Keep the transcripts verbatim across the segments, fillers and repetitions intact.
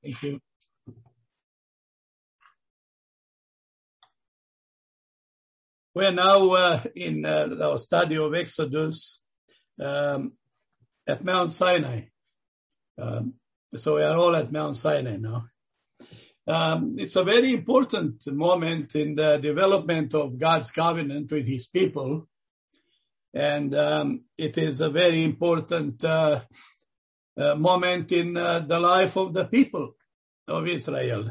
Thank you. We are now uh, in uh, our study of Exodus um, at Mount Sinai. Um, so we are all at Mount Sinai now. Um, it's a very important moment in the development of God's covenant with his people. And um, it is a very important uh, uh, moment in uh, the life of the people of Israel.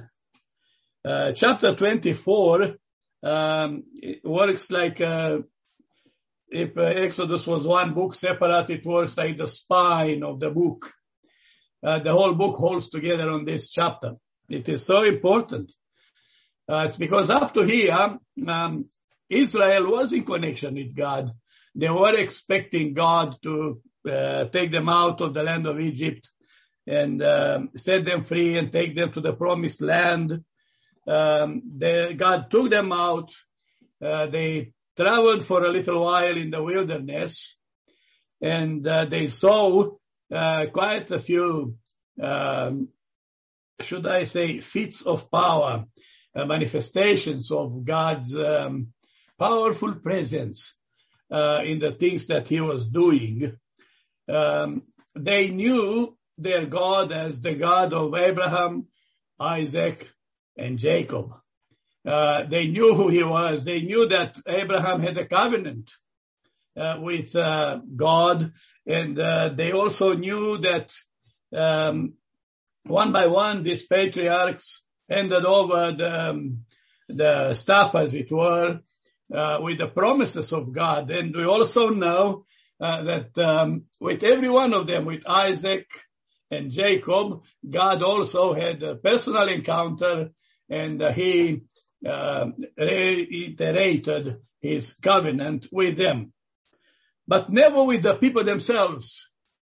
Uh, chapter twenty-four um, it works like uh, if uh, Exodus was one book separate, it works like the spine of the book. Uh, the whole book holds together on this chapter. It is so important. Uh, it's because up to here, um, Israel was in connection with God. They were expecting God to uh, take them out of the land of Egypt and um, set them free and take them to the promised land. Um, they, God took them out. Uh, they traveled for a little while in the wilderness, and uh, they saw uh, quite a few, um, should I say, feats of power, uh, manifestations of God's um, powerful presence uh, in the things that he was doing. Um, they knew their God as the God of Abraham, Isaac, and Jacob. Uh, they knew who he was. They knew that Abraham had a covenant uh, with uh, God, and uh, they also knew that um, one by one these patriarchs handed over the, um, the staff, as it were, uh, with the promises of God. And we also know uh, that um, with every one of them, with Isaac and Jacob, God also had a personal encounter, and uh, he uh, reiterated his covenant with them, but never with the people themselves.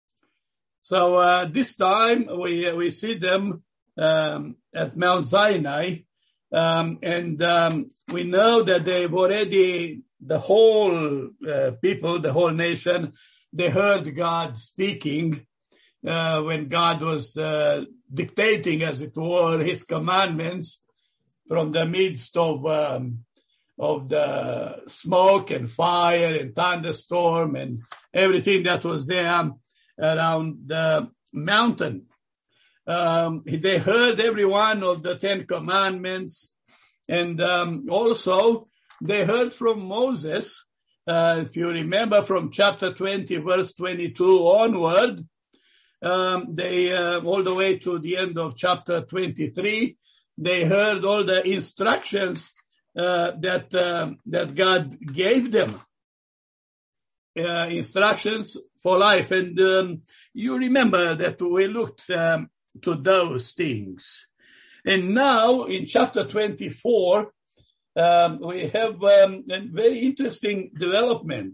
So uh, this time we we see them um, at Mount Sinai, um, and um, we know that they've already, the whole uh, people, the whole nation, they heard God speaking uh, when God was uh, dictating, as it were, his commandments from the midst of um, of the smoke and fire and thunderstorm and everything that was there around the mountain. Um, they heard every one of the Ten Commandments, and um, also they heard from Moses. Uh, if you remember from chapter twenty, verse twenty-two onward, um, they uh, all the way to the end of chapter twenty-three, they heard all the instructions uh, that uh, that God gave them, uh, instructions for life. And um, you remember that we looked um, to those things. And now in chapter twenty-four, um, we have um, a very interesting development.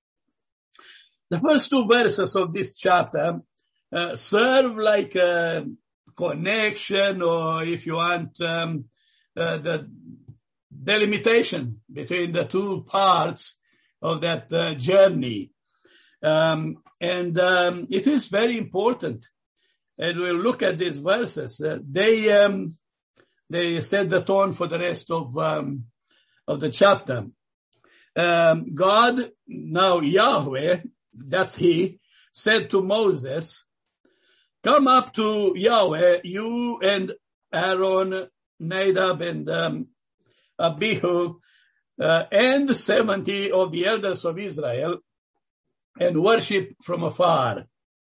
The first two verses of this chapter uh, serve like a connection, or if you want, um, uh, the delimitation between the two parts of that uh, journey. Um, and um, it is very important. And we'll look at these verses. Uh, they um, they set the tone for the rest of um, of the chapter. Um, God, now Yahweh, that's he, said to Moses, "Come up to Yahweh, you and Aaron, Nadab, and um, Abihu, uh, and seventy of the elders of Israel, and worship from afar."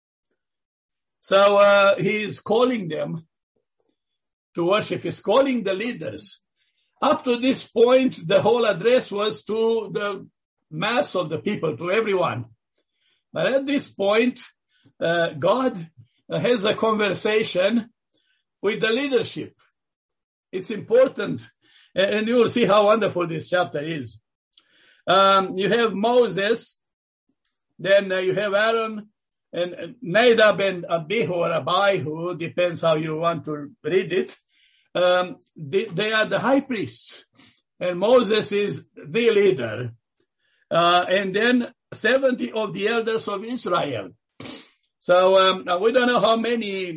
So uh, he is calling them to worship. He's calling the leaders. Up to this point, the whole address was to the mass of the people, to everyone. But at this point, uh, God has a conversation with the leadership. It's important, and you will see how wonderful this chapter is. Um, you have Moses, then uh, you have Aaron, and Nadab and Abihu, or Abihu, depends how you want to read it. Um, they, they are the high priests, and Moses is the leader. Uh, and then seventy of the elders of Israel. So um, we don't know how many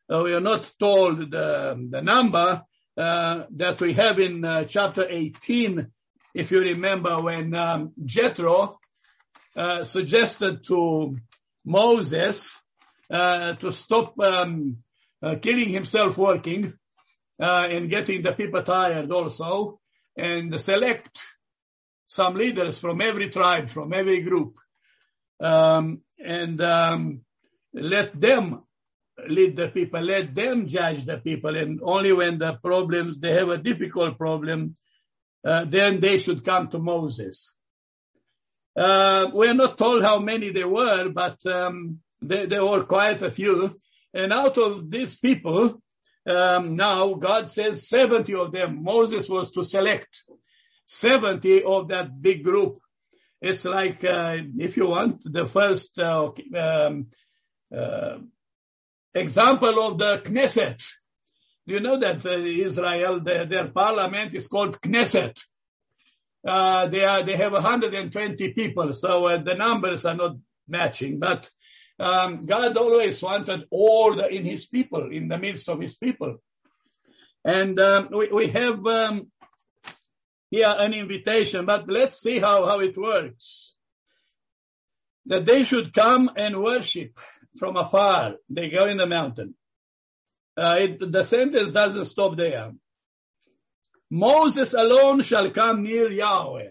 Uh, we are not told the, the number uh, that we have in uh, chapter eighteen, if you remember, when um, Jethro uh, suggested to Moses uh, to stop um, uh, killing himself working uh, and getting the people tired also, and select some leaders from every tribe, from every group, um, and um, let them lead the people, let them judge the people, and only when the problems, they have a difficult problem, uh, then they should come to Moses. Uh, we're not told how many there were, but um, they, there were quite a few. And out of these people, um, now God says seventy of them, Moses was to select seventy of that big group. It's like, uh, if you want, the first uh, um, uh, example of the Knesset. You know that uh, Israel, the, their parliament is called Knesset. Uh, they are, they have one hundred twenty people, so uh, the numbers are not matching, but um, God always wanted order in his people, in the midst of his people. And um, we, we have um, here an invitation, but let's see how, how it works. That they should come and worship from afar. They go in the mountain. Uh, it, the sentence doesn't stop there. Moses alone shall come near Yahweh,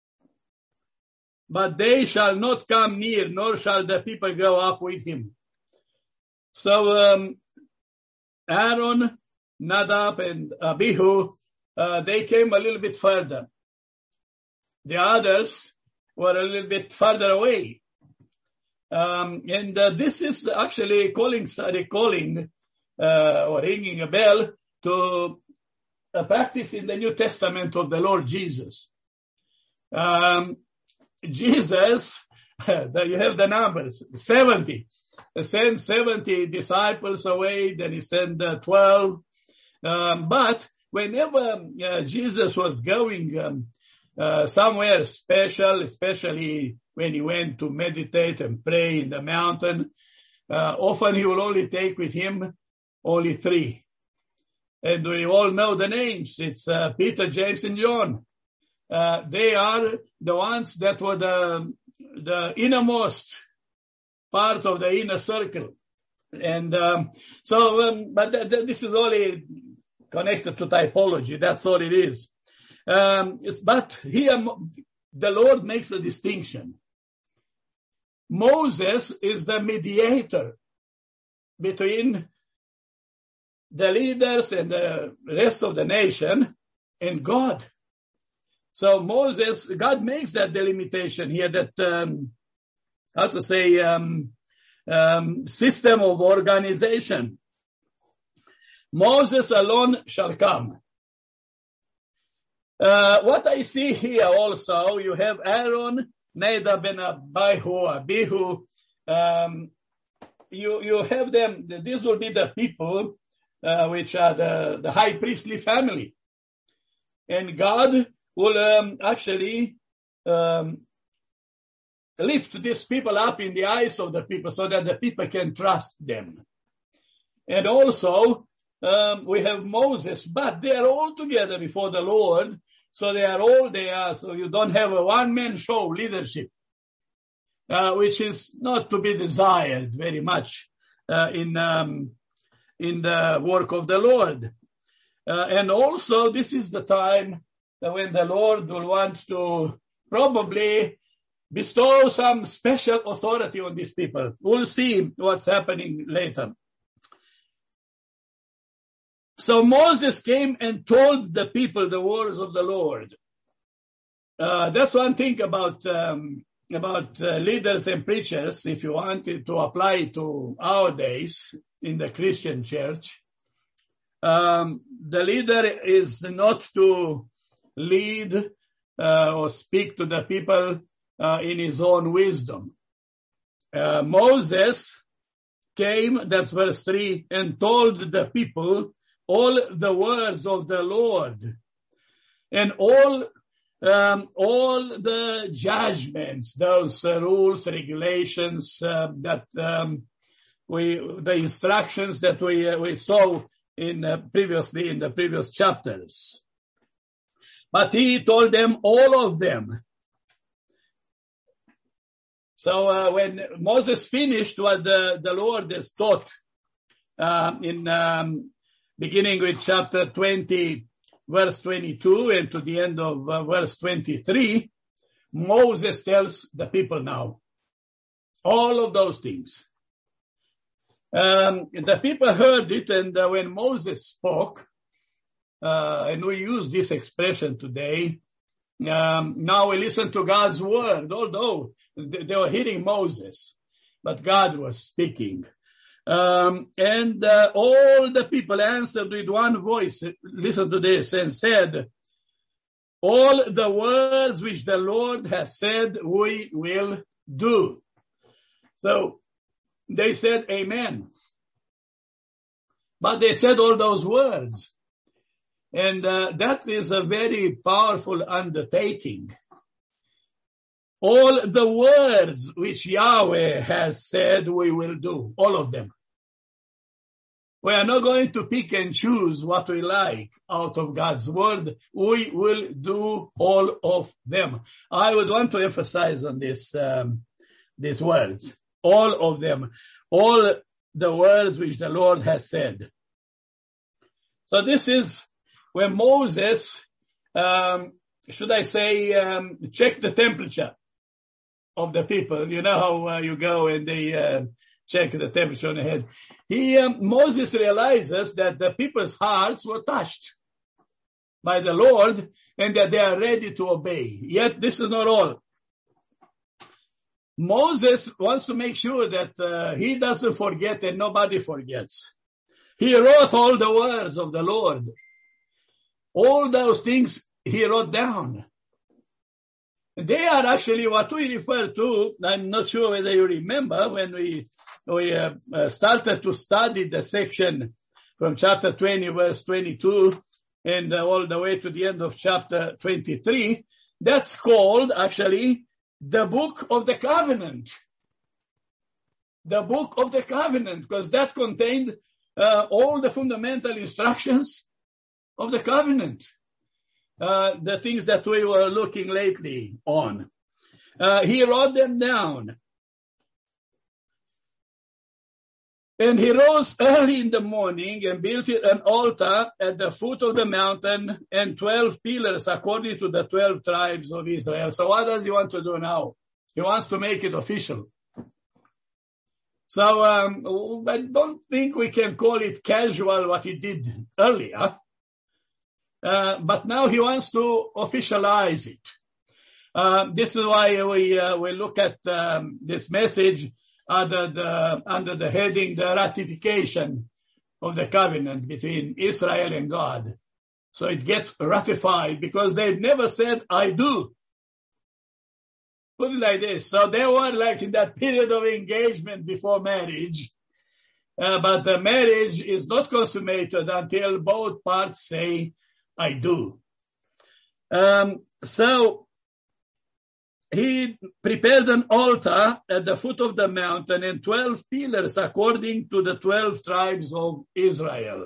but they shall not come near, nor shall the people go up with him. So um, Aaron, Nadab, and Abihu, uh, they came a little bit further. The others were a little bit further away. Um, and uh, this is actually calling, recalling uh, or ringing a bell to a practice in the New Testament of the Lord Jesus. Um, Jesus, you have the numbers, seventy. He sent seventy disciples away, then he sent uh, twelve. Um, but whenever uh, Jesus was going um, uh, somewhere special, especially when he went to meditate and pray in the mountain, uh, often he will only take with him only three. And we all know the names. It's uh, Peter, James, and John. Uh, they are the ones that were the, the innermost part of the inner circle. And um, so, um, but th- th- this is only connected to typology. That's all it is. Um, but here, the Lord makes a distinction. Moses is the mediator between the leaders and the rest of the nation and God. So Moses, God makes that delimitation here, that, um, how to say, um, um, system of organization. Moses alone shall come. Uh, what I see here also, you have Aaron, Nadab, and Abihu, Abihu. Um, you, you have them, these will be the people Uh, which are the, the high priestly family. And God will um, actually um, lift these people up in the eyes of the people so that the people can trust them. And also, um, we have Moses, but they are all together before the Lord, so they are all there, so you don't have a one-man show leadership, uh, which is not to be desired very much uh, in um in the work of the Lord. Uh, and also, this is the time when the Lord will want to probably bestow some special authority on these people. We'll see what's happening later. So Moses came and told the people the words of the Lord. Uh, that's one thing about um, about uh, leaders and preachers, if you wanted to apply to our days in the Christian church. Um, the leader is not to lead uh, or speak to the people uh, in his own wisdom. Uh, Moses came, that's verse three, and told the people all the words of the Lord and all um, all the judgments, those uh, rules, regulations uh, that um, we, the instructions that we, uh, we saw in uh, previously in the previous chapters. But he told them all of them. So uh, when Moses finished what the, the Lord has taught, uh, in um, beginning with chapter twenty, verse twenty-two, and to the end of uh, verse twenty-three, Moses tells the people now all of those things. Um, the people heard it, and uh, when Moses spoke, uh, and we use this expression today, um, now we listen to God's word, although they were hearing Moses, but God was speaking. Um, and uh, all the people answered with one voice, listen to this, and said, all the words which the Lord has said, we will do. So they said, amen. But they said all those words. And uh, that is a very powerful undertaking. All the words which Yahweh has said, we will do. All of them. We are not going to pick and choose what we like out of God's word. We will do all of them. I would want to emphasize on this, um, these words. All of them. All the words which the Lord has said. So this is when Moses, um, should I say, um, checked the temperature of the people. You know how uh, you go and they uh, check the temperature on the head. He, um, Moses realizes that the people's hearts were touched by the Lord and that they are ready to obey. Yet this is not all. Moses wants to make sure that uh, he doesn't forget and nobody forgets. He wrote all the words of the Lord. All those things he wrote down. They are actually what we refer to, I'm not sure whether you remember, when we we uh, uh, started to study the section from chapter twenty, verse twenty-two, and uh, all the way to the end of chapter twenty-three, that's called actually the book of the covenant. The book of the covenant, because that contained uh, all the fundamental instructions of the covenant. Uh, the things that we were looking lately on. Uh, he wrote them down. And he rose early in the morning and built an altar at the foot of the mountain and twelve pillars according to the twelve tribes of Israel. So what does he want to do now? He wants to make it official. So um, I don't think we can call it casual what he did earlier. Uh, but now he wants to officialize it. Uh, this is why we uh, we look at um, this message under the under the heading the ratification of the covenant between Israel and God. So it gets ratified because they've never said I do. Put it like this. So they were like in that period of engagement before marriage, uh, but the marriage is not consummated until both parts say I do. Um, so he prepared an altar at the foot of the mountain and twelve pillars according to the twelve tribes of Israel.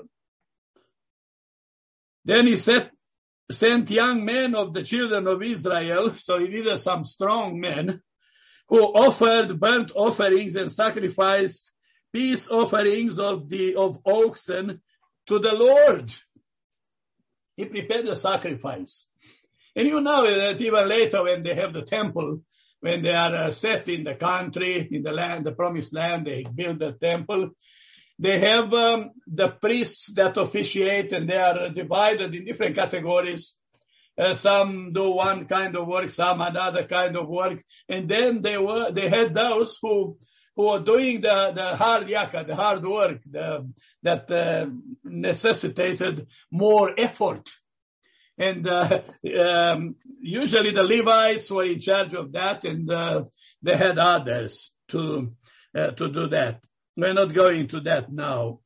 Then he set, sent young men of the children of Israel, so he needed some strong men, who offered burnt offerings and sacrificed peace offerings of the of oxen to the Lord. He prepared the sacrifice. And you know that even later when they have the temple, when they are uh, set in the country, in the land, the promised land, they build the temple. They have um, the priests that officiate and they are divided in different categories. Uh, some do one kind of work, some another kind of work. And then they were, they had those who who are doing the, the hard yaka, the hard work, the, that uh, necessitated more effort. And uh, um, usually the Levites were in charge of that, and uh, they had others to uh, to do that. We're not going into that now.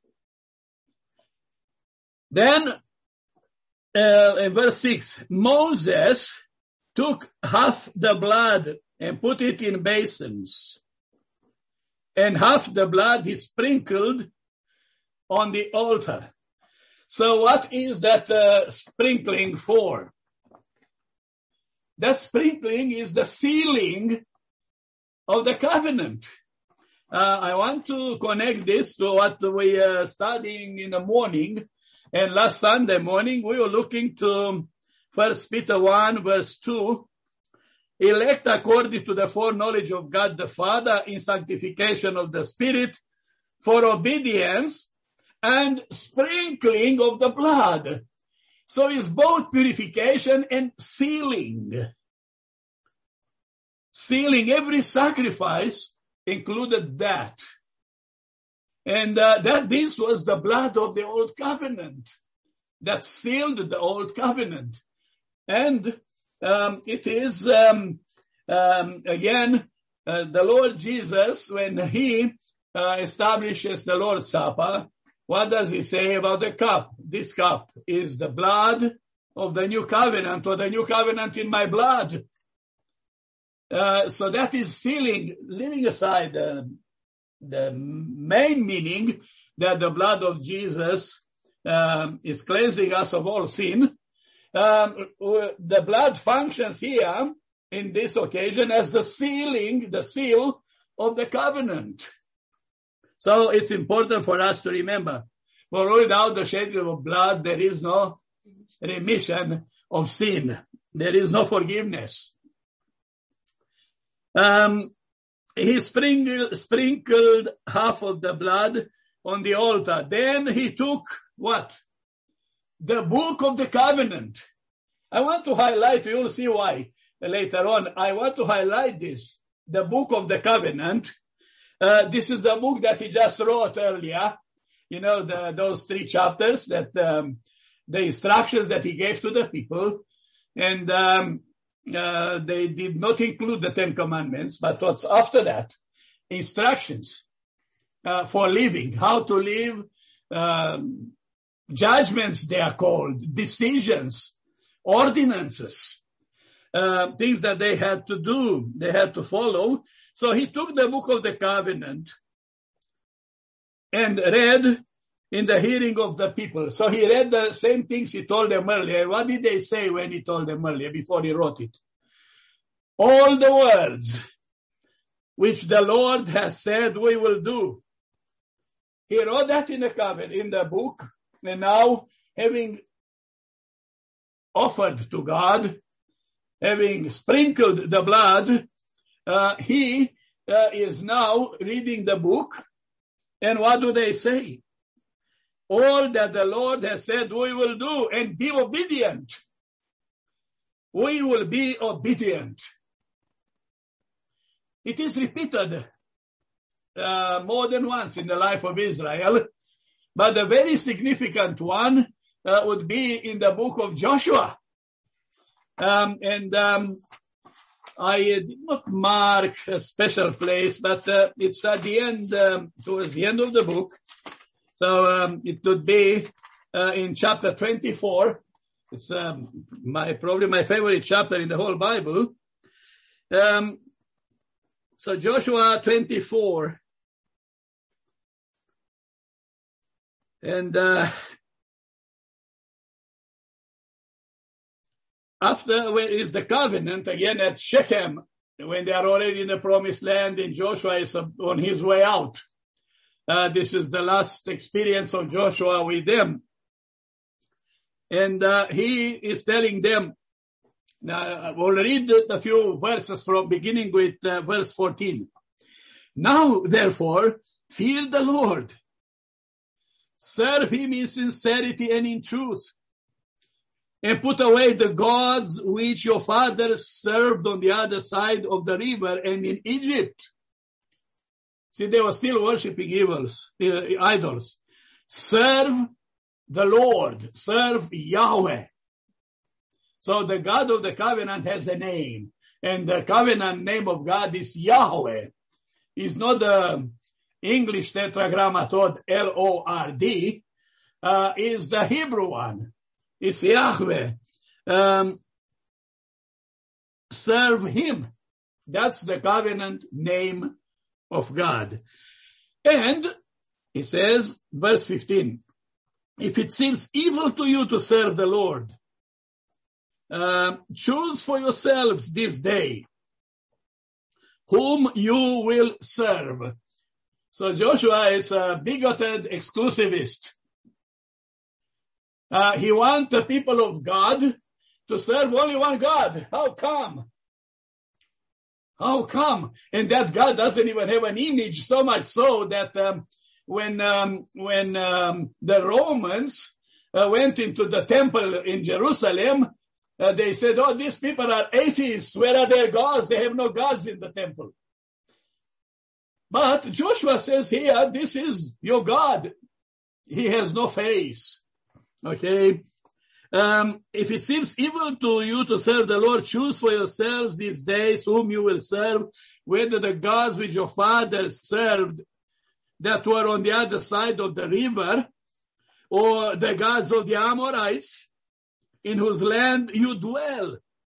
Then, uh, in verse six, Moses took half the blood and put it in basins and half the blood he sprinkled on the altar. So what is that uh, sprinkling for? That sprinkling is the sealing of the covenant. Uh, I want to connect this to what we are studying in the morning. And last Sunday morning, we were looking to First Peter one, verse two. Elect according to the foreknowledge of God the Father in sanctification of the Spirit for obedience and sprinkling of the blood. So it's both purification and sealing. Sealing, every sacrifice included that. And uh, that this was the blood of the old covenant that sealed the old covenant. And um, it is, um, um, again, uh, the Lord Jesus, when he uh, establishes the Lord's Supper, what does he say about the cup? This cup is the blood of the new covenant, or the new covenant in my blood. Uh, so that is sealing, leaving aside uh, the main meaning that the blood of Jesus um, is cleansing us of all sin. Um, the blood functions here in this occasion as the sealing, the seal of the covenant. So it's important for us to remember, for without the shedding of blood, there is no remission of sin. There is no forgiveness. Um, he sprinkled, sprinkled half of the blood on the altar. Then he took what? The book of the covenant. I want to highlight, you'll see why later on. I want to highlight this, the book of the covenant. Uh, this is the book that he just wrote earlier. You know, the, those three chapters that, um, the instructions that he gave to the people. And, um, uh, they did not include the Ten Commandments, but what's after that? Instructions, uh, for living, how to live, um, judgments they are called, decisions, ordinances, uh, things that they had to do, they had to follow. So he took the book of the covenant and read in the hearing of the people. So he read the same things he told them earlier. What did they say when he told them earlier, before he wrote it? All the words which the Lord has said we will do. He wrote that in the covenant, in the book, and now having offered to God, having sprinkled the blood, uh, he uh, is now reading the book. And what do they say? All that the Lord has said we will do, and be obedient. We will be obedient. It is repeated uh, more than once in the life of Israel, but a very significant one uh, would be in the book of Joshua. Um, and um, I did not mark a special place, but uh, it's at the end, um, towards the end of the book. So um, it would be uh, in chapter twenty-four. It's um, my probably my favorite chapter in the whole Bible. Um, so Joshua twenty-four, and uh, after where is the covenant again at Shechem, when they are already in the promised land, and Joshua is on his way out. Uh, this is the last experience of Joshua with them. And uh, he is telling them, uh, we'll read a few verses from beginning with uh, verse fourteen. Now, therefore, fear the Lord. Serve him in sincerity and in truth. And put away the gods which your fathers served on the other side of the river and in Egypt. See, they were still worshipping evils, uh, idols. Serve the Lord. Serve Yahweh. So the God of the covenant has a name. And the covenant name of God is Yahweh. It's not the English tetragrammaton L O R D. Uh, it's the Hebrew one. It's Yahweh. Um, serve him. That's the covenant name of God. And he says, verse fifteen, if it seems evil to you to serve the Lord, uh, choose for yourselves this day whom you will serve. So Joshua is a bigoted exclusivist. Uh, he wants the people of God to serve only one God. How come? How come? And that God doesn't even have an image, so much so that um, when um, when um, the Romans uh, went into the temple in Jerusalem, uh, they said, oh, these people are atheists. Where are their gods? They have no gods in the temple. But Joshua says here, this is your God. He has no face. Okay. Um, if it seems evil to you to serve the Lord, choose for yourselves these days whom you will serve, whether the gods which your fathers served that were on the other side of the river, or the gods of the Amorites in whose land you dwell.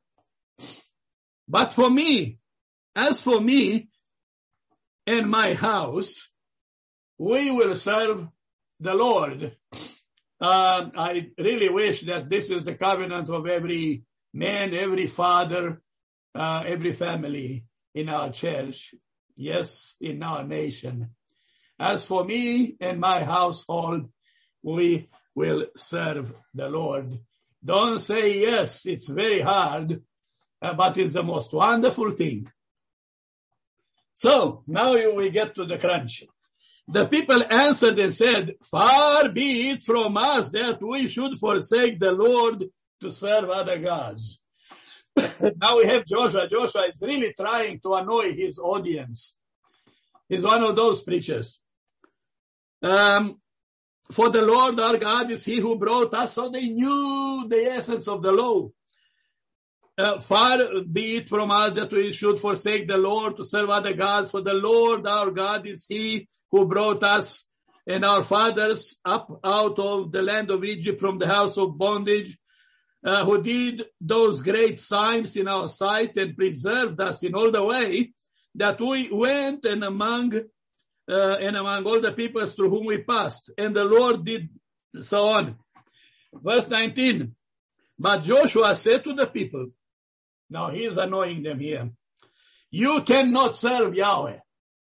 But for me, as for me and my house, we will serve the Lord. Uh, I really wish that this is the covenant of every man, every father, uh, every family in our church. Yes, in our nation. As for me and my household, we will serve the Lord. Don't say yes, it's very hard, uh, but it's the most wonderful thing. So, now you, we get to the crunch. The people answered and said, far be it from us that we should forsake the Lord to serve other gods. Now we have Joshua. Joshua is really trying to annoy his audience. He's one of those preachers. Um, for the Lord our God is he who brought us. So they knew the essence of the law. Uh, far be it from us that we should forsake the Lord to serve other gods. For the Lord our God is he who brought us and our fathers up out of the land of Egypt from the house of bondage, uh, who did those great signs in our sight and preserved us in all the way that we went and among uh, and among all the peoples through whom we passed. And the Lord did so on. Verse nineteen. But Joshua said to the people, now he's annoying them here, you cannot serve Yahweh.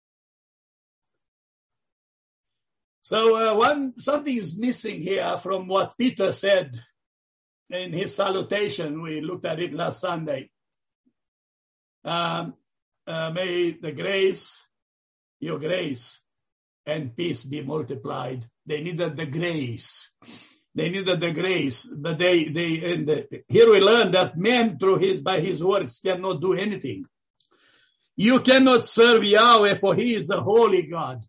So uh, one something is missing here from what Peter said in his salutation. We looked at it last Sunday. Um, uh, may the grace, your grace, and peace be multiplied. They needed the grace. They needed the grace, but they they and the, here we learn that man through his by his works cannot do anything. You cannot serve Yahweh, for he is a holy God.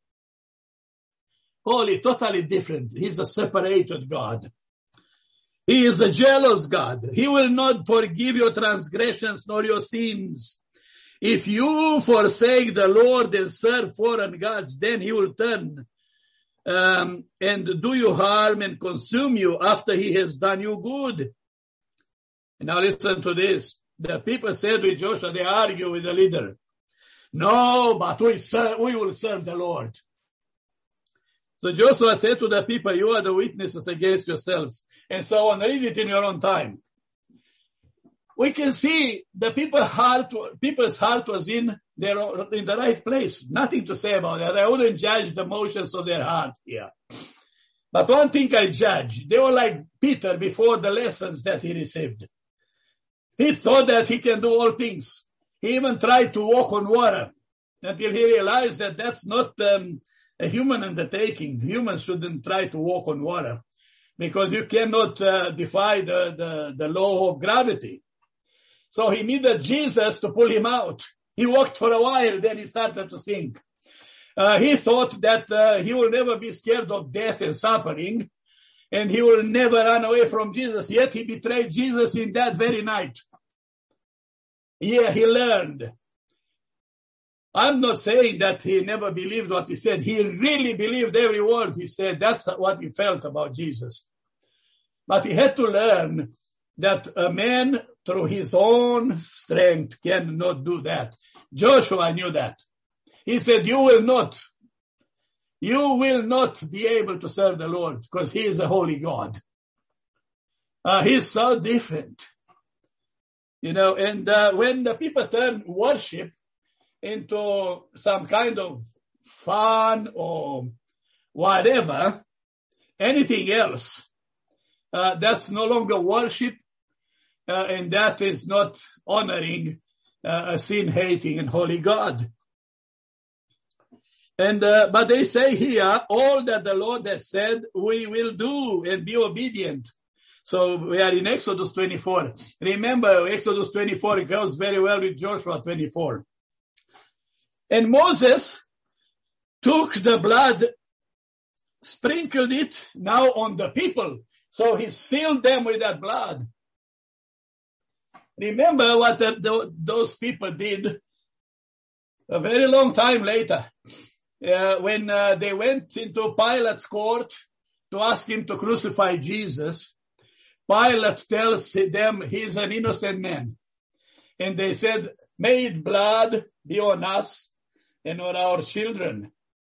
Holy, totally different. He's a separated God. He is a jealous God. He will not forgive your transgressions nor your sins. If you forsake the Lord and serve foreign gods, then he will turn um, and do you harm and consume you after he has done you good. And now listen to this. The people said with Joshua, they argue with the leader. No, but we serve, we will serve the Lord. So Joshua said to the people, you are the witnesses against yourselves. And so on, read it in your own time. We can see the people heart, people's heart was in their, in the right place. Nothing to say about that. I wouldn't judge the motions of their heart here. But one thing I judge, they were like Peter before the lessons that he received. He thought that he can do all things. He even tried to walk on water until he realized that that's not um, a human undertaking. Humans shouldn't try to walk on water because you cannot uh, defy the, the, the law of gravity. So he needed Jesus to pull him out. He walked for a while, then he started to sink. Uh, he thought that uh, he will never be scared of death and suffering, and he will never run away from Jesus. Yet he betrayed Jesus in that very night. Yeah, he learned. I'm not saying that he never believed what he said. He really believed every word he said. That's what he felt about Jesus. But he had to learn that a man through his own strength cannot do that. Joshua knew that. He said, you will not, you will not be able to serve the Lord because he is a holy God. Uh, he's so different. You know, and uh, when the people turn worship into some kind of fun or whatever, anything else, uh, that's no longer worship, uh, and that is not honoring uh, a sin-hating and holy God. And uh, but they say here, all that the Lord has said, we will do and be obedient. So we are in Exodus twenty-four. Remember, Exodus twenty-four goes very well with Joshua twenty-four. And Moses took the blood, sprinkled it now on the people. So he sealed them with that blood. Remember what the, the, those people did a very long time later. Uh, when uh, they went into Pilate's court to ask him to crucify Jesus, Pilate tells them he's an innocent man. And they said, may blood be on us and on our children.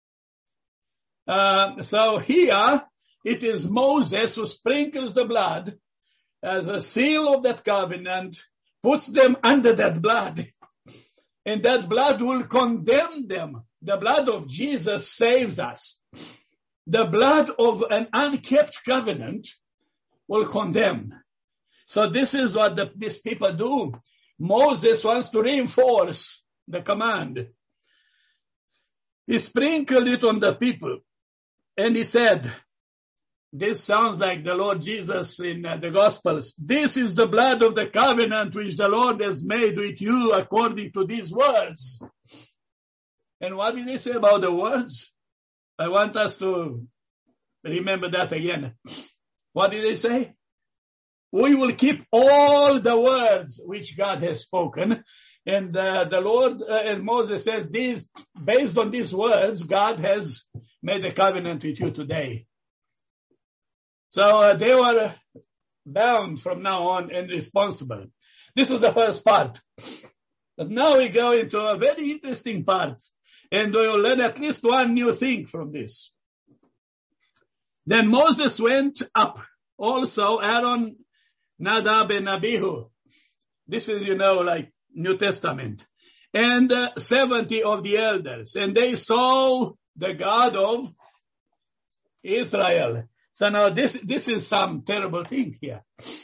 Uh, so here, it is Moses who sprinkles the blood as a seal of that covenant, puts them under that blood. And that blood will condemn them. The blood of Jesus saves us. The blood of an unkept covenant will condemn. So this is what the, these people do. Moses wants to reinforce the command. He sprinkled it on the people. And he said, this sounds like the Lord Jesus in uh, the Gospels. This is the blood of the covenant which the Lord has made with you according to these words. And what did he say about the words? I want us to remember that again. What did they say? We will keep all the words which God has spoken. And uh, the Lord, uh, and Moses says, these, based on these words, God has made a covenant with you today. So uh, they were bound from now on and responsible. This is the first part. But now we go into a very interesting part. And we will learn at least one new thing from this. Then Moses went up, also Aaron, Nadab, and Abihu. This is, you know, like New Testament. And uh, seventy of the elders. And they saw the God of Israel. So now this, this is some terrible thing here.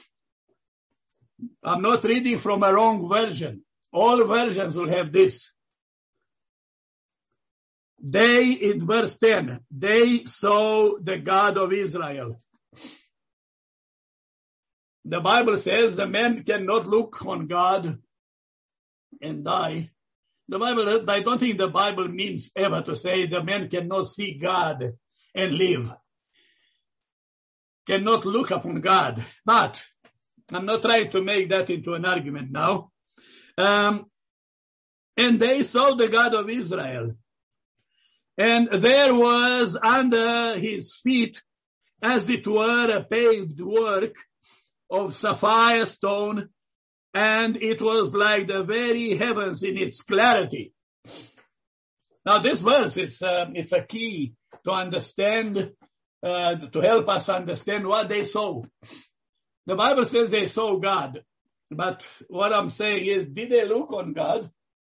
I'm not reading from a wrong version. All versions will have this. They, in verse ten, they saw the God of Israel. The Bible says the man cannot look on God and die. The Bible, I don't think the Bible means ever to say the man cannot see God and live. Cannot look upon God. But I'm not trying to make that into an argument now. Um, and they saw the God of Israel. And there was under his feet, as it were, a paved work of sapphire stone, and it was like the very heavens in its clarity. Now this verse is uh, it's a key to understand, uh, to help us understand what they saw. The Bible says they saw God, but what I'm saying is, did they look on God?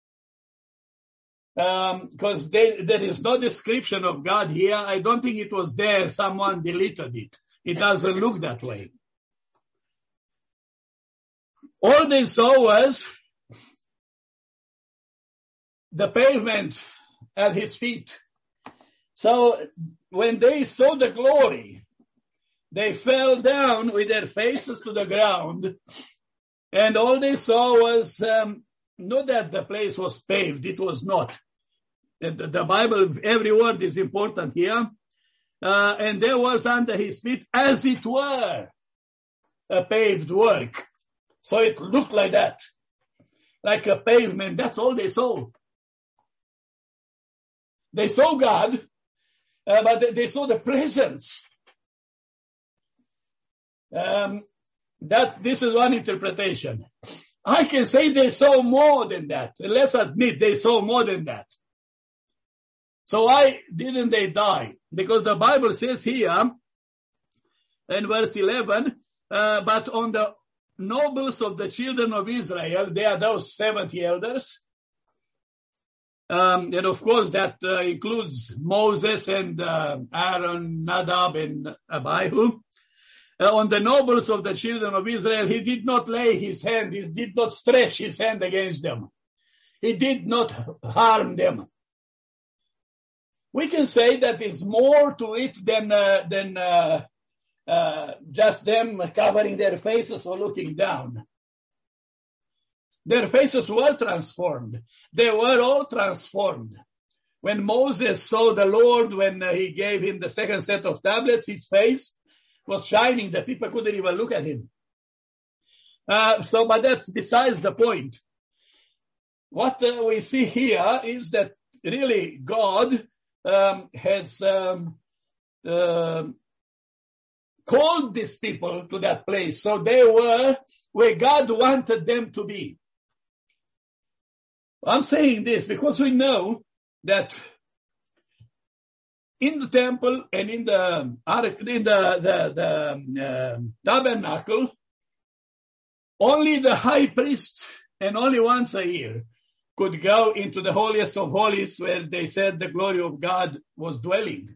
Um, because there is no description of God here. I don't think it was there. Someone deleted it. It doesn't look that way. All they saw was the pavement at his feet. So when they saw the glory, they fell down with their faces to the ground, and all they saw was um, not that the place was paved. It was not. The, the Bible, every word is important here. Uh, and there was under his feet, as it were, a paved work. So it looked like that. Like a pavement. That's all they saw. They saw God, uh, but they, they saw the presence. Um, that, this is one interpretation. I can say they saw more than that. Let's admit they saw more than that. So why didn't they die? Because the Bible says here in verse eleven, uh, but on the nobles of the children of Israel, they are those seventy elders. Um, and of course that uh, includes Moses and uh, Aaron, Nadab and Abihu. Uh, on the nobles of the children of Israel, he did not lay his hand, he did not stretch his hand against them. He did not harm them. We can say that is more to it than, uh, than, uh, uh, just them covering their faces or looking down. Their faces were transformed. They were all transformed. When Moses saw the Lord, when uh, he gave him the second set of tablets, his face was shining. The people couldn't even look at him. Uh, so, but that's besides the point. What uh, we see here is that really God um, has um, uh, called these people to that place. So they were where God wanted them to be. I'm saying this because we know that in the temple and in the in the the, the uh, tabernacle, only the high priest and only once a year could go into the holiest of holies where they said the glory of God was dwelling.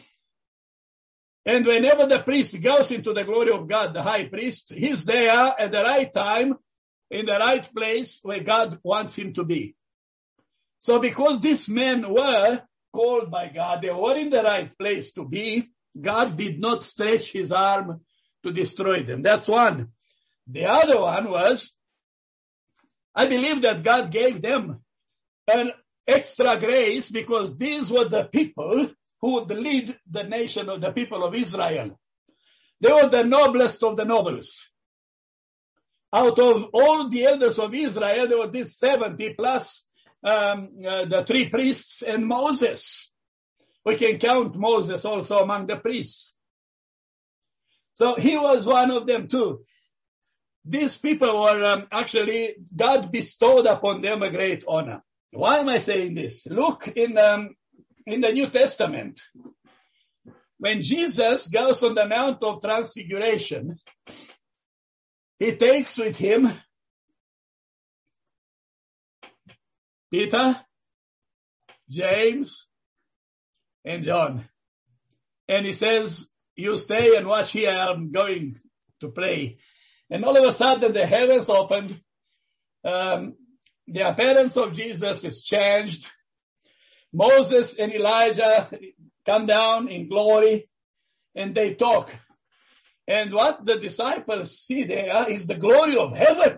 And whenever the priest goes into the glory of God, the high priest, he's there at the right time, in the right place where God wants him to be. So because these men were called by God, they were in the right place to be, God did not stretch his arm to destroy them. That's one. The other one was, I believe that God gave them an extra grace because these were the people who would lead the nation of the people of Israel. They were the noblest of the nobles. Out of all the elders of Israel, there were these seventy plus um, uh, the three priests and Moses. We can count Moses also among the priests. So he was one of them too. These people were um, actually, God bestowed upon them a great honor. Why am I saying this? Look in um, in the New Testament. When Jesus goes on the Mount of Transfiguration, he takes with him Peter, James, and John. And he says, you stay and watch here, I'm going to pray. And all of a sudden the heavens opened, um, the appearance of Jesus is changed. Moses and Elijah come down in glory and they talk. And what the disciples see there is the glory of heaven.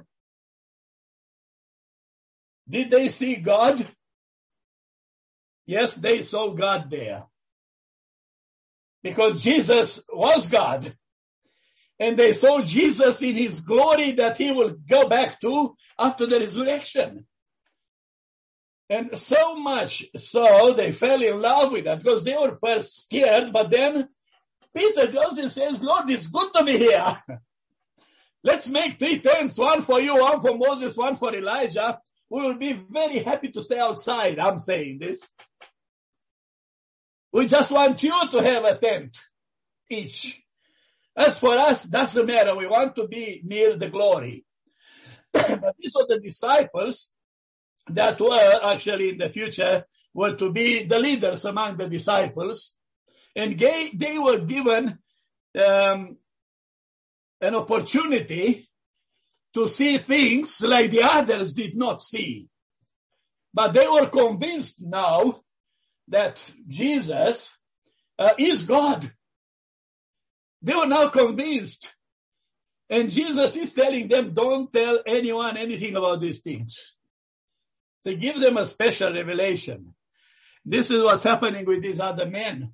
Did they see God? Yes, they saw God there. Because Jesus was God. And they saw Jesus in his glory that he will go back to after the resurrection. And so much so they fell in love with that because they were first scared, but then Peter goes and says, Lord, it's good to be here. Let's make three tents, one for you, one for Moses, one for Elijah. We will be very happy to stay outside. I'm saying this. We just want you to have a tent each. As for us, doesn't matter. We want to be near the glory. But these are the disciples that were actually in the future were to be the leaders among the disciples. And they, they were given um, an opportunity to see things like the others did not see. But they were convinced now that Jesus uh, is God. They were now convinced. And Jesus is telling them, don't tell anyone anything about these things. So he gives them a special revelation. This is what's happening with these other men.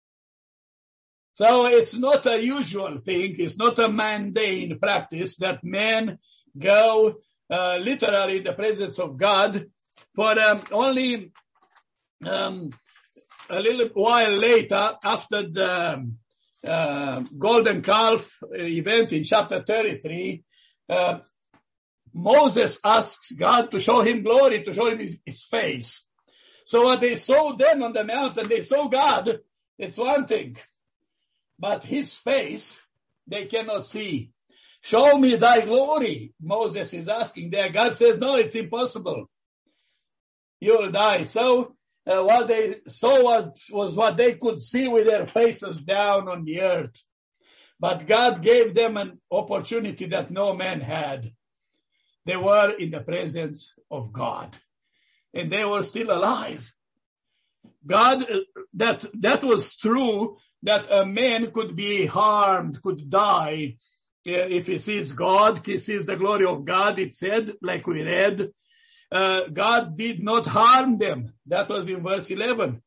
So it's not a usual thing. It's not a mundane practice that men go uh, literally in the presence of God for um, only um, a little while later after the uh, golden calf event in chapter thirty-three. Uh, Moses asks God to show him glory, to show him his, his face. So what they saw then on the mountain, they saw God. It's one thing. But his face, they cannot see. Show me thy glory, Moses is asking there. God says, no, it's impossible. You'll die. So uh, what they saw was, was what they could see with their faces down on the earth. But God gave them an opportunity that no man had. They were in the presence of God. And they were still alive. God, that, that was true, that a man could be harmed, could die. If he sees God, he sees the glory of God, it said, like we read. Uh, God did not harm them. That was in verse eleven.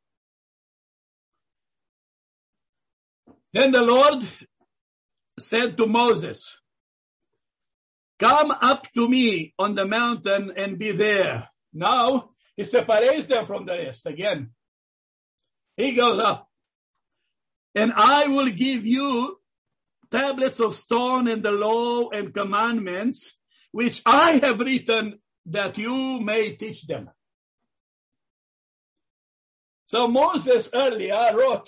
Then the Lord said to Moses, come up to me on the mountain and be there. Now, he separates them from the rest again. He goes up. And I will give you tablets of stone and the law and commandments, which I have written that you may teach them. So Moses earlier wrote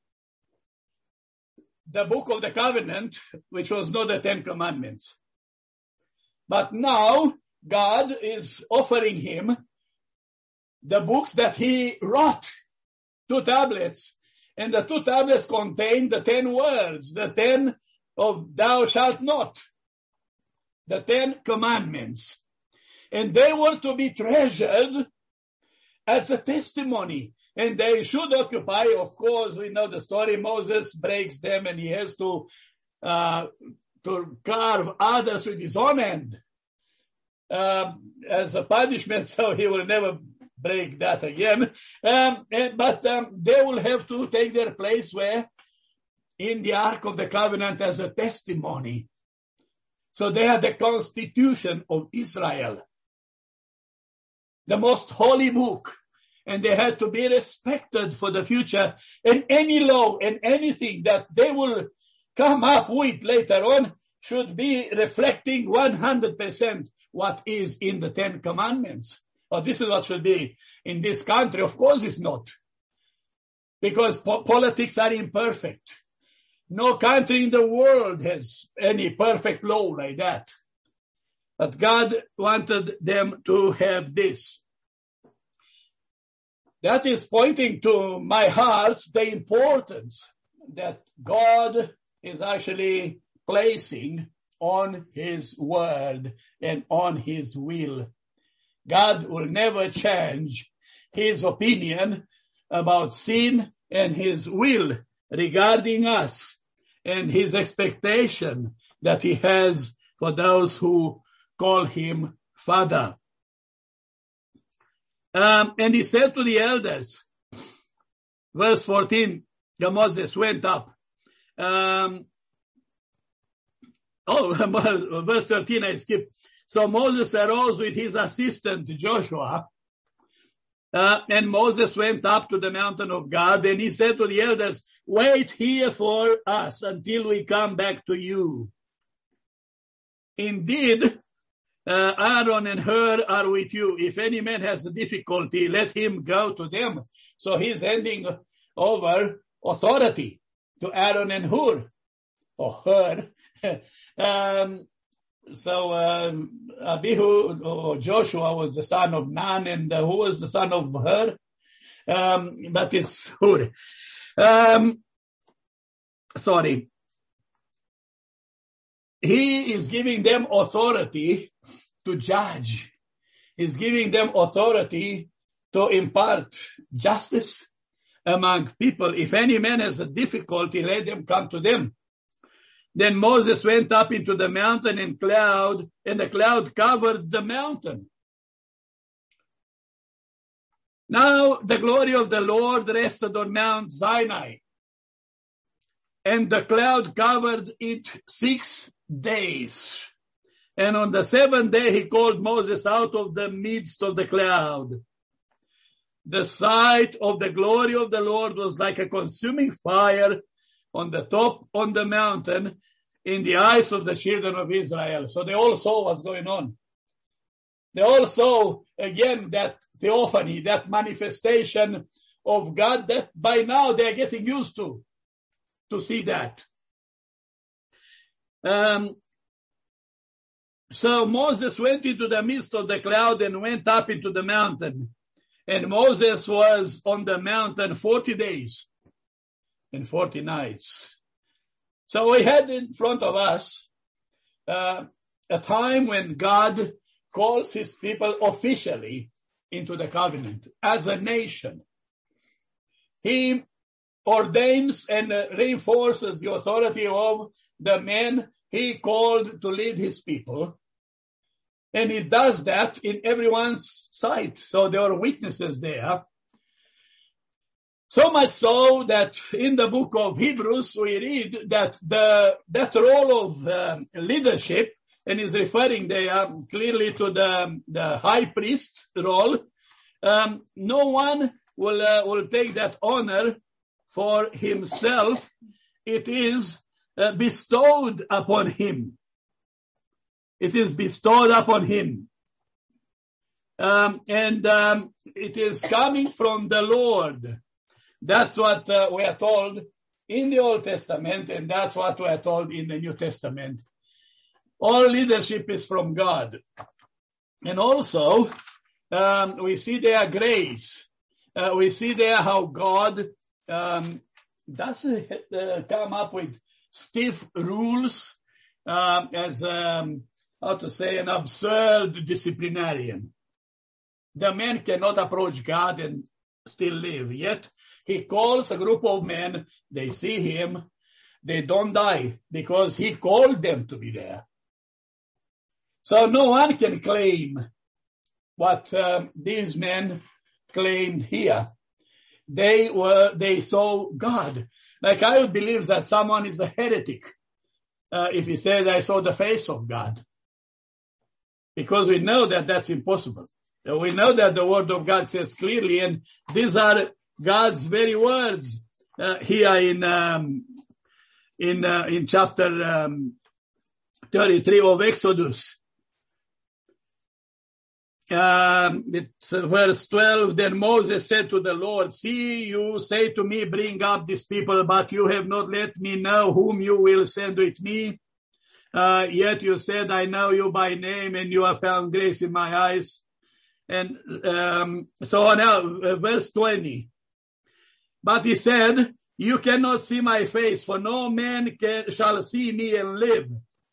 the book of the covenant, which was not the Ten Commandments. But now God is offering him the books that he wrote, two tablets. And the two tablets contain the ten words, the ten of thou shalt not, the ten commandments. And they were to be treasured as a testimony. And they should occupy, of course, we know the story, Moses breaks them and he has to, uh, to carve others with his own hand, uh, as a punishment, so he will never break that again. Um, and, but um, they will have to take their place where in the Ark of the Covenant as a testimony. So they are the Constitution of Israel, the most holy book, and they had to be respected for the future. And any law and anything that they will come up with later on should be reflecting one hundred percent what is in the Ten Commandments. Oh, this is what should be in this country. Of course it's not. Because po- politics are imperfect. No country in the world has any perfect law like that. But God wanted them to have this. That is pointing to my heart the importance that God is actually placing on his word and on his will. God will never change his opinion about sin and his will regarding us and his expectation that he has for those who call him Father. Um, and he said to the elders, verse fourteen, Moses went up. Um, oh, verse thirteen, I skipped. So Moses arose with his assistant Joshua, uh, and Moses went up to the mountain of God, and he said to the elders, wait here for us until we come back to you. Indeed, uh, Aaron and Hur are with you. If any man has a difficulty, let him go to them. So he's handing over authority to Aaron and Hur, or Hur. um, So, um, Abihu or Joshua was the son of Nun, and uh, who was the son of Hur? Um, but it's Hur. Um, sorry. He is giving them authority to judge. He's giving them authority to impart justice among people. If any man has a difficulty, let them come to them. Then Moses went up into the mountain in cloud, and the cloud covered the mountain. Now the glory of the Lord rested on Mount Sinai, and the cloud covered it six days. And on the seventh day he called Moses out of the midst of the cloud. The sight of the glory of the Lord was like a consuming fire on the top on the mountain in the eyes of the children of Israel. So they all saw what's going on. They all saw again that theophany, that manifestation of God that by now they're getting used to, to see that. Um, so Moses went into the midst of the cloud and went up into the mountain. And Moses was on the mountain forty days and forty nights. So we had in front of us uh, a time when God calls his people officially into the covenant as a nation. He ordains and uh, reinforces the authority of the men he called to lead his people. And he does that in everyone's sight. So there are witnesses there. So much so that in the book of Hebrews, we read that the, that role of um, leadership, and is referring there clearly to the, the high priest role, um, no one will, uh, will take that honor for himself. It is uh, bestowed upon him. It is bestowed upon him. Um, and um, it is coming from the Lord. That's what uh, we are told in the Old Testament, and that's what we are told in the New Testament. All leadership is from God. And also, um, we see there grace. Uh, we see there how God um, doesn't uh, come up with stiff rules uh, as um, how to say, an absurd disciplinarian. The man cannot approach God and still live. Yet he calls a group of men, they see him, they don't die because he called them to be there. So no one can claim what um, these men claimed here. They were, they saw God. Like I would believe that someone is a heretic uh, if he says, I saw the face of God. Because we know that that's impossible. We know that the word of God says clearly, and these are God's very words uh, here in um, in uh, in chapter um, thirty-three of Exodus. Um, it's uh, verse twelve. Then Moses said to the Lord, "See, you say to me, bring up these people, but you have not let me know whom you will send with me. Uh, yet you said, I know you by name, and you have found grace in my eyes." And um, so on. Now, uh, verse twenty. But he said, "You cannot see my face, for no man can, shall see me and live."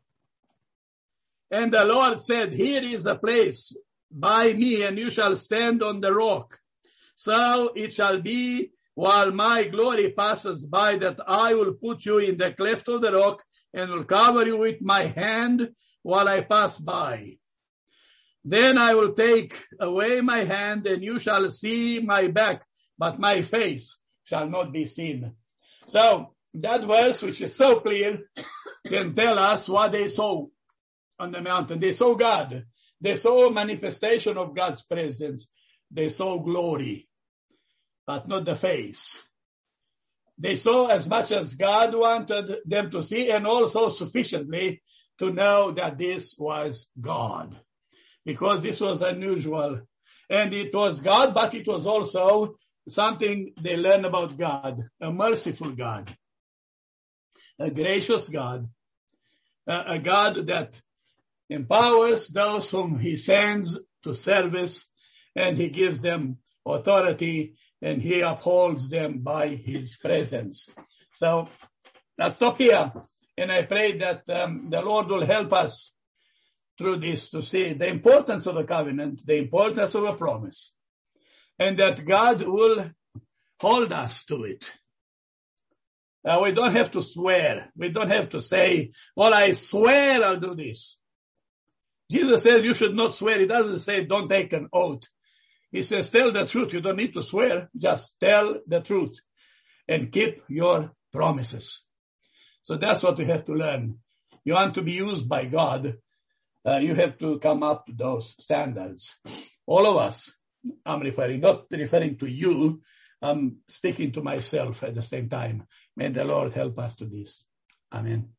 And the Lord said, "Here is a place by me, and you shall stand on the rock. So it shall be, while my glory passes by, that I will put you in the cleft of the rock, and will cover you with my hand while I pass by. Then I will take away my hand, and you shall see my back, but my face shall not be seen." So that verse, which is so clear, can tell us what they saw on the mountain. They saw God. They saw a manifestation of God's presence. They saw glory, but not the face. They saw as much as God wanted them to see, and also sufficiently to know that this was God. Because this was unusual. And it was God, but it was also something they learned about God. A merciful God. A gracious God. A, a God that empowers those whom he sends to service, and he gives them authority, and he upholds them by his presence. So let's stop here. And I pray that um, the Lord will help us through this to see the importance of the covenant, the importance of a promise, and that God will hold us to it. Uh, we don't have to swear. We don't have to say, well, I swear I'll do this. Jesus says you should not swear. He doesn't say don't take an oath. He says tell the truth. You don't need to swear. Just tell the truth and keep your promises. So that's what we have to learn. You want to be used by God. Uh, you have to come up to those standards. All of us, I'm referring, not referring to you. I'm speaking to myself at the same time. May the Lord help us to this. Amen.